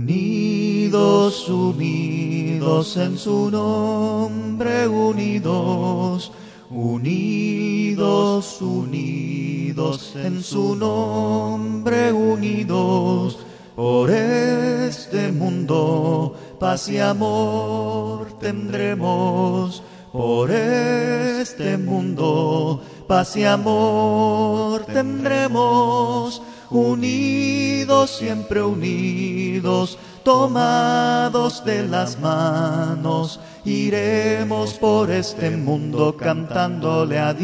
Unidos, unidos en su nombre, unidos, unidos, unidos en su nombre, unidos, por este mundo paz y amor tendremos, por este mundo paz y amor tendremos, unidos, siempre unidos, tomados de las manos, iremos por este mundo cantándole a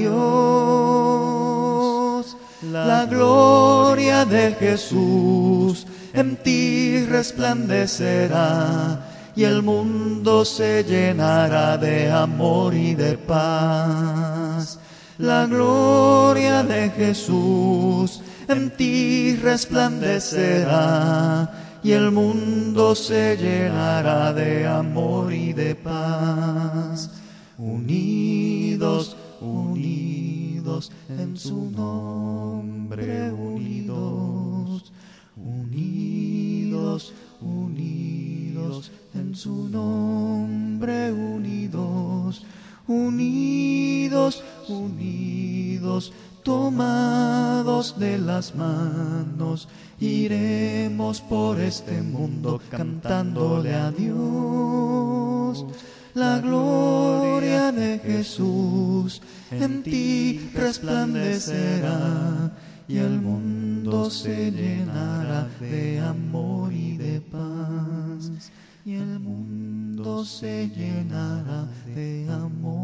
Dios. La gloria de Jesús en ti resplandecerá, y el mundo se llenará de amor y de paz. La gloria de Jesús en ti resplandecerá, y el mundo se llenará de amor y de paz. Unidos, unidos en su nombre, unidos, unidos, unidos en su nombre, unidos, unidos, unidos, tomados de las manos, iremos por este mundo cantándole a Dios. La gloria de Jesús en ti resplandecerá, y el mundo se llenará de amor y de paz. Y el mundo se llenará de amor